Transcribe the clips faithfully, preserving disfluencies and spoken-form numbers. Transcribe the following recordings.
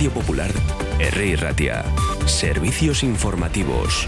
Radio Popular, R I Ratia. Servicios informativos.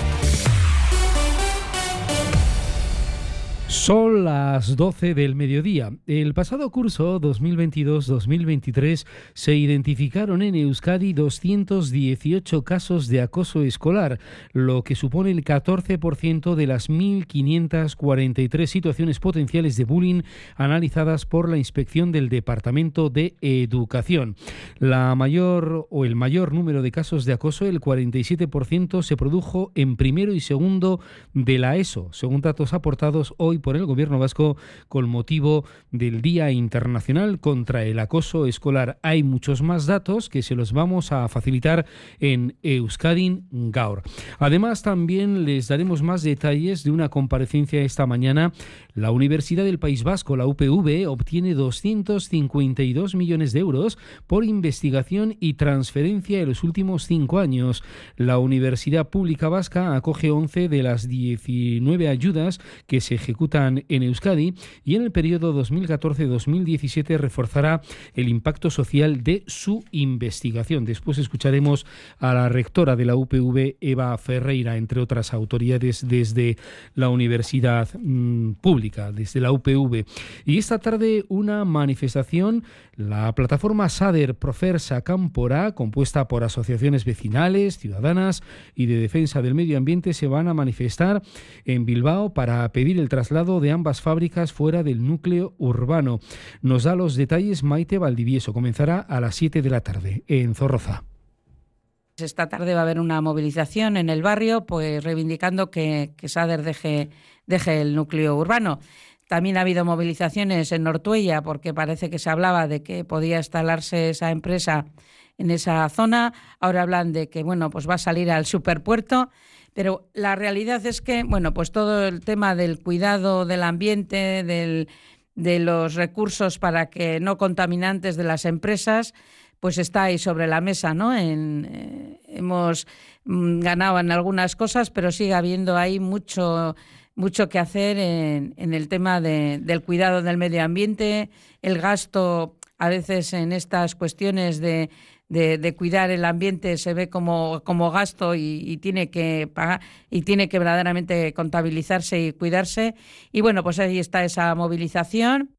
Son las doce del mediodía. El pasado curso dos mil veintidós dos mil veintitrés se identificaron en Euskadi doscientos dieciocho casos de acoso escolar, lo que supone el catorce por ciento de las mil quinientas cuarenta y tres situaciones potenciales de bullying analizadas por la Inspección del Departamento de Educación. La mayor o el mayor número de casos de acoso, el cuarenta y siete por ciento, se produjo en primero y segundo de la ESO, según datos aportados hoy por el Gobierno vasco con motivo del Día Internacional contra el Acoso Escolar. Hay muchos más datos que se los vamos a facilitar en Euskadin Gaur. Además, también les daremos más detalles de una comparecencia esta mañana. La Universidad del País Vasco, la U P V, obtiene doscientos cincuenta y dos millones de euros por investigación y transferencia en los últimos cinco años. La Universidad Pública Vasca acoge once de las diecinueve ayudas que se ejecutan en Euskadi y en el periodo dos mil catorce dos mil diecisiete reforzará el impacto social de su investigación. Después escucharemos a la rectora de la U P V, Eva Ferreira, entre otras autoridades desde la Universidad mmm, Pública, desde la U P V. Y esta tarde una manifestación, la plataforma Sader Profersa Cámpora, compuesta por asociaciones vecinales, ciudadanas y de defensa del medio ambiente, se van a manifestar en Bilbao para pedir el traslado de ambas fábricas fuera del núcleo urbano. Nos da los detalles Maite Valdivieso. Comenzará a las siete de la tarde en Zorroza. Esta tarde va a haber una movilización en el barrio, pues reivindicando que, que Sader deje, deje el núcleo urbano. También ha habido movilizaciones en Ortuella porque parece que se hablaba de que podía instalarse esa empresa en esa zona. Ahora hablan de que bueno, pues va a salir al superpuerto. Pero la realidad es que, bueno, pues todo el tema del cuidado del ambiente, del, de los recursos para que no contaminantes de las empresas, pues está ahí sobre la mesa, ¿no? En, eh, hemos mm, ganado en algunas cosas, pero sigue habiendo ahí mucho, mucho que hacer en, en el tema de, del cuidado del medio ambiente, el gasto a veces en estas cuestiones de De, de cuidar el ambiente se ve como, como gasto y, y tiene que pagar y tiene que verdaderamente contabilizarse y cuidarse. Y bueno, pues ahí está esa movilización.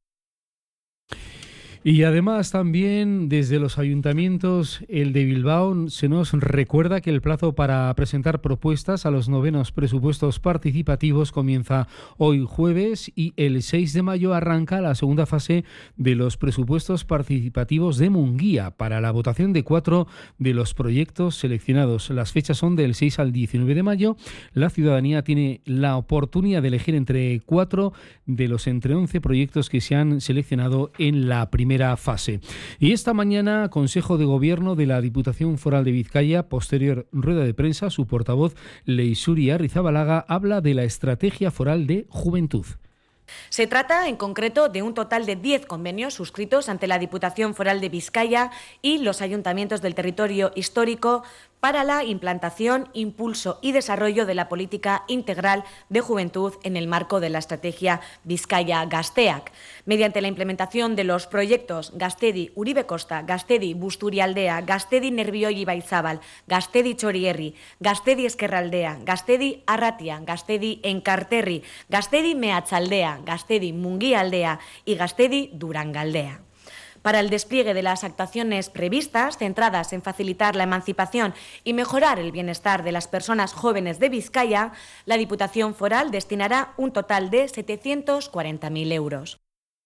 Y además también desde los ayuntamientos, el de Bilbao, se nos recuerda que el plazo para presentar propuestas a los novenos presupuestos participativos comienza hoy jueves y el seis de mayo arranca la segunda fase de los presupuestos participativos de Munguía para la votación de cuatro de los proyectos seleccionados. Las fechas son del seis al diecinueve de mayo. La ciudadanía tiene la oportunidad de elegir entre cuatro de los entre once proyectos que se han seleccionado en la primera primera fase. Y esta mañana, Consejo de Gobierno de la Diputación Foral de Vizcaya, posterior rueda de prensa, su portavoz, Leixuri Arrizabalaga, habla de la Estrategia Foral de Juventud. Se trata, en concreto, de un total de diez convenios suscritos ante la Diputación Foral de Vizcaya y los ayuntamientos del territorio histórico para la implantación, impulso y desarrollo de la política integral de juventud en el marco de la estrategia Bizkaia Gazteak. Mediante la implementación de los proyectos Gaztedi Uribe Costa, Gaztedi Busturialdea, Gaztedi Nerbioi Ibaizabal, Gaztedi Txorierri, Gaztedi Eskerraldea, Gaztedi Arratia, Gaztedi Enkarterri, Gaztedi Meatzaldea, Gaztedi Mungialdea y Gaztedi Durangaldea. Para el despliegue de las actuaciones previstas, centradas en facilitar la emancipación y mejorar el bienestar de las personas jóvenes de Vizcaya, la Diputación Foral destinará un total de setecientos cuarenta mil euros.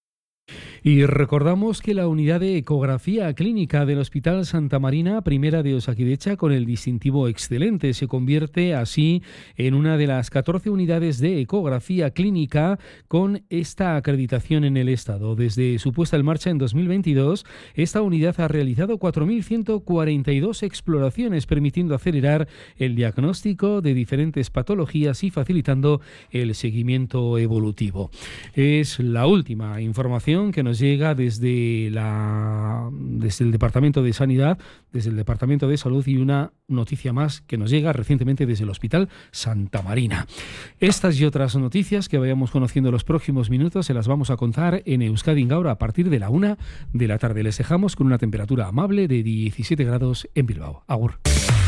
Y recordamos que la unidad de ecografía clínica del Hospital Santa Marina, primera de Osakidecha, con el distintivo excelente, se convierte así en una de las catorce unidades de ecografía clínica con esta acreditación en el Estado. Desde su puesta en marcha en dos mil veintidós, esta unidad ha realizado cuatro mil ciento cuarenta y dos exploraciones, permitiendo acelerar el diagnóstico de diferentes patologías y facilitando el seguimiento evolutivo. Es la última información que nos nos llega desde, la, desde el Departamento de Sanidad, desde el Departamento de Salud, y una noticia más que nos llega recientemente desde el Hospital Santa Marina. Estas y otras noticias que vayamos conociendo en los próximos minutos se las vamos a contar en Euskadi Gaur a partir de la una de la tarde. Les dejamos con una temperatura amable de diecisiete grados en Bilbao. Agur.